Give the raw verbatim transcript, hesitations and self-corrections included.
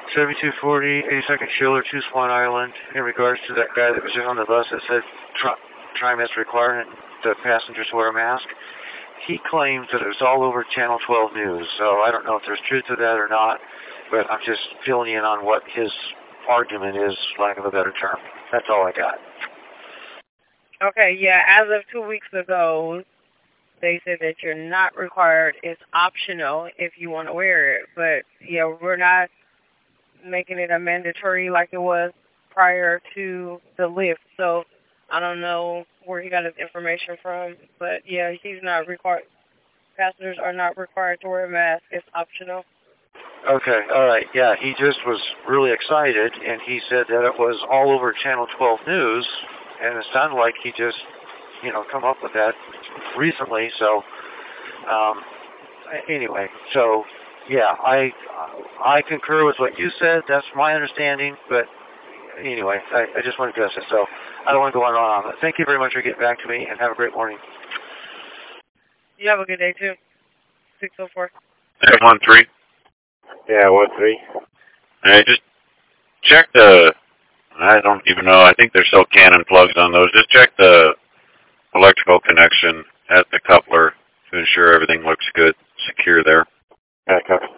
seventy-two forty, eighty-second Schiller, two Swan Island, in regards to that guy that was on the bus that said tri- trimester required and the passengers wear a mask. He claims that it was all over Channel twelve News, so I don't know if there's truth to that or not, but I'm just filling in on what his argument is, lack of a better term. That's all I got. Okay, yeah, as of two weeks ago, they said that you're not required. It's optional if you want to wear it. But, yeah, we're not making it a mandatory like it was prior to the lift. So I don't know where he got his information from. But, yeah, he's not required. Passengers are not required to wear a mask. It's optional. Okay, all right, yeah, he just was really excited, and he said that it was all over Channel twelve News, and it sounded like he just, you know, come up with that recently, so, um, anyway, so, yeah, I I concur with what you said, that's my understanding, but anyway, I, I just want to address it, so I don't want to go on and on, but thank you very much for getting back to me, and have a great morning. You have a good day, too. six oh four. Hey, one three. Yeah, one three. Hey, just check the, I don't even know, I think there's still Canon plugs on those. Just check the electrical connection at the coupler to ensure everything looks good, secure there. Yeah, copy.